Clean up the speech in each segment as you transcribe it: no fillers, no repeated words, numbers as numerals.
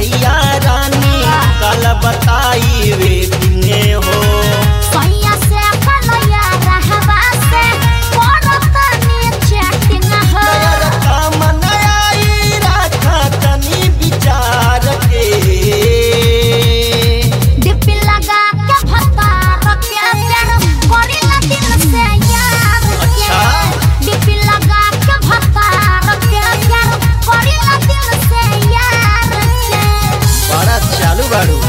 मैया रानी कल बताई वे दिने हो सैया से कलया रहबा से करतनी चैटिंग हो नया काम नयाई रखा तनी विचार के डिप्पी लगा के भत्ता रखे प्यार करी ना दिल से यार अच्छा। डिप्पी लगा के भत्ता रखे प्यार करी ना दिल से यार बड़ा चालू बाड़ू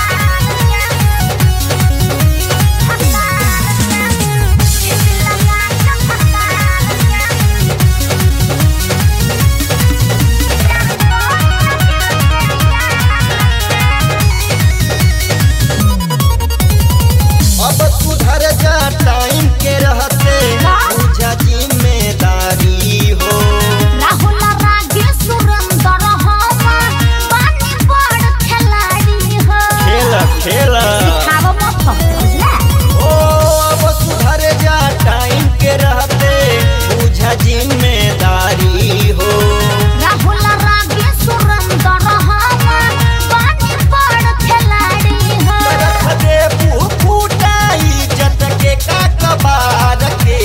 अब सुधर जा टाइम के रहते बुझा जिम्मेदारी हो राहुल रागे सुरेंद्र हवा पानी बड़ खिलाड़ी हो खेल खेल खाव मत बुझला ओ अब सुधर जा टाइम के रहते बुझा जिम्मेदारी हो राहुल रागे सुरेंद्र हवा पानी बड़ खिलाड़ी हो रख दे फूटाई जत के का कबार के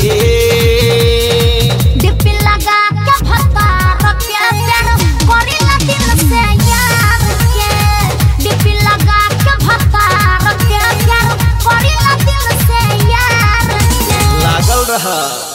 डिप्पी लगा के भत्ता रखे प्यार करी ना दिल से यार के डिप्पी लगा के भत्ता रखे प्यार करी ना दिल से यार के लागल रहा।